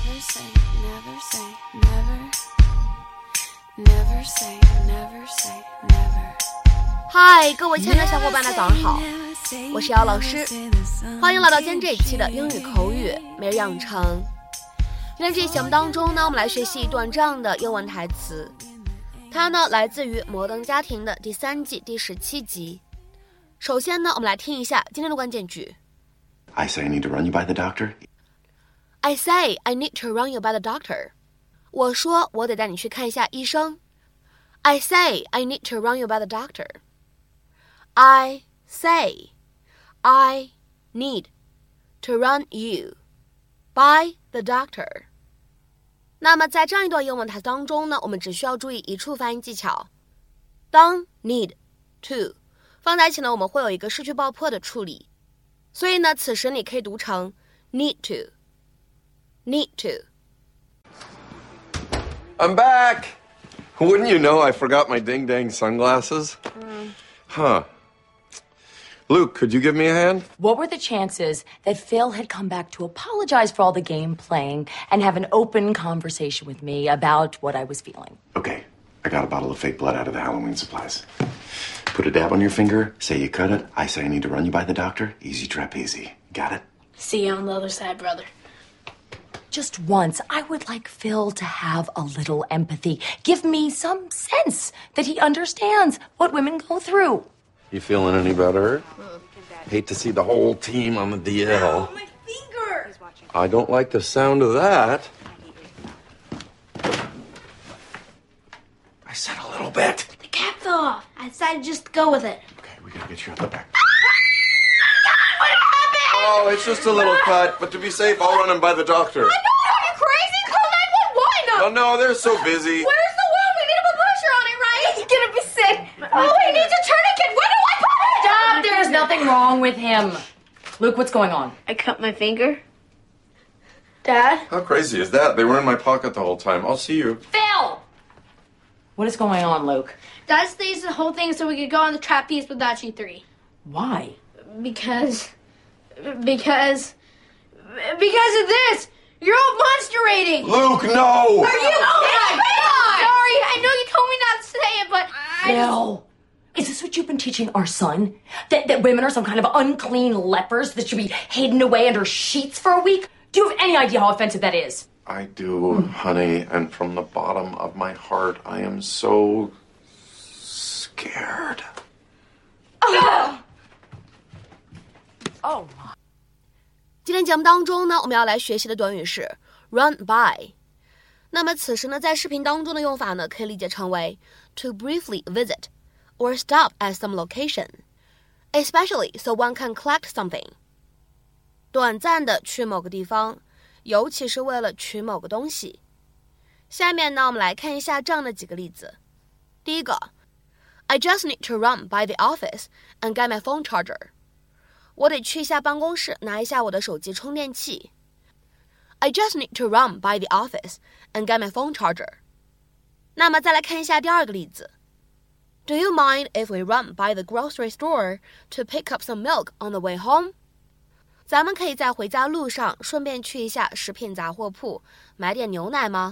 Never say, never say, never. Never say, never say, never. 嗨，各位亲爱的小伙伴，大家早上好，我是姚老师，欢迎来到今天这一期的英语口语每日养成。今天这期节目当中呢，我们来学习一段这样的英文台词，它呢来自于《摩登家庭》的第3季第17集。首先呢，我们来听一下今天的关键句。 I say I need to run you by the doctor. I say I need to run you by the doctor. 我说我得带你去看一下医生。I say I need to run you by the doctor. I say I need to run you by the doctor. 那么在这样一段英文台词当中呢，我们只需要注意一处发音技巧。当 need to 放在一起呢，我们会有一个失去爆破的处理，所以呢，此时你可以读成 need to need to. I'm back! Wouldn't you know I forgot my ding-dang sunglasses? Huh. Luke, could you give me a hand? What were the chances that Phil had come back to apologize for all the game playing and have an open conversation with me about what I was feeling? Okay, I got a bottle of fake blood out of the Halloween supplies. Put a dab on your finger, say you cut it, I say I need to run you by the doctor, easy trapeze. Got it? See you on the other side, brother. Just once, I would like Phil to have a little empathy. Give me some sense that he understands what women go through. You feeling any better? Hate to see the whole team on the DL. Oh, my finger! I don't like the sound of that. I said a little bit. The cap fell off. I decided just to go with it. Okay, we gotta get you out the back. What happened? Oh, it's just a little cut, but to be safe, I'll run him by the doctor. I know, are you crazy? Call 911! Oh, no, they're so busy. Where's the wound? We need to put pressure on it, right? He's gonna be sick. Oh, he needs a tourniquet. When do I put it? Stop! There's nothing wrong with him. Luke, what's going on? I cut my finger. Dad? How crazy is that? They were in my pocket the whole time. I'll see you. Phil! What is going on, Luke? Dad staged the whole thing so we could go on the trapeze with Dachi 3. Why? Because of this! You're all monsterating! Luke, no! Are you Sorry, I know you told me not to say it, but Phil! Is this what you've been teaching our son? That women are some kind of unclean lepers that should be hidden away under sheets for a week? Do you have any idea how offensive that is? I do, honey, and from the bottom of my heart, I am so scared. Oh, 今天节目当中呢，我们要来学习的短语是 run by。那么此时呢，在视频当中的用法呢，可以理解成为 to briefly visit or stop at some location, especially so one can collect something. 短暂的去某个地方，尤其是为了取某个东西。下面呢，我们来看一下这样的几个例子。第一个 I just need to run by the office and get my phone charger. 我得去一下办公室拿一下我的手机充电器。I just need to run by the office and get my phone charger. 那么再来看一下第二个例子。Do you mind if we run by the grocery store to pick up some milk on the way home? 咱们可以在回家路上顺便去一下食品杂货铺买点牛奶吗？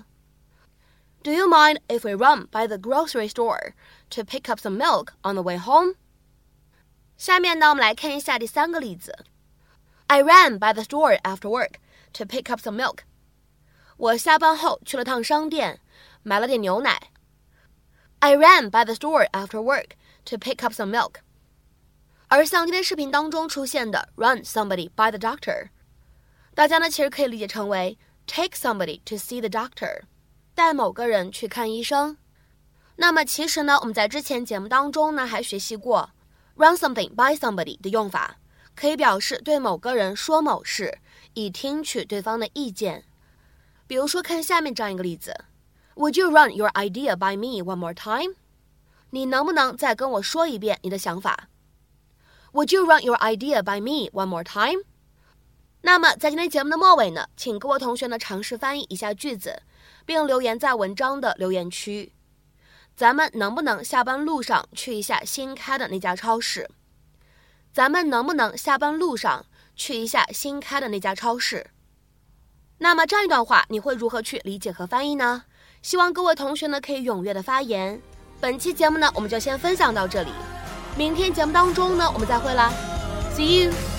Do you mind if we run by the grocery store to pick up some milk on the way home? 下面呢，我们来看一下第三个例子。I ran by the store after work to pick up some milk. 我下班后去了趟商店，买了点牛奶。I ran by the store after work to pick up some milk. 而像今天视频当中出现的 run somebody by the doctor， 大家呢其实可以理解成为 take somebody to see the doctor， 带某个人去看医生。那么其实呢，我们在之前节目当中呢还学习过run something by somebody 的用法，可以表示对某个人说某事，以听取对方的意见。比如说看下面这样一个例子 Would you run your idea by me one more time? 你能不能再跟我说一遍你的想法？ Would you run your idea by me one more time? 那么在今天节目的末尾呢，请各位同学呢尝试翻译一下句子，并留言在文章的留言区。咱们能不能下班路上去一下新开的那家超市？咱们能不能下班路上去一下新开的那家超市？ 那么这样一段话你会如何去理解和翻译呢？希望各位同学呢可以踊跃的发言。本期节目呢我们就先分享到这里，明天节目当中呢我们再会啦 ，See you。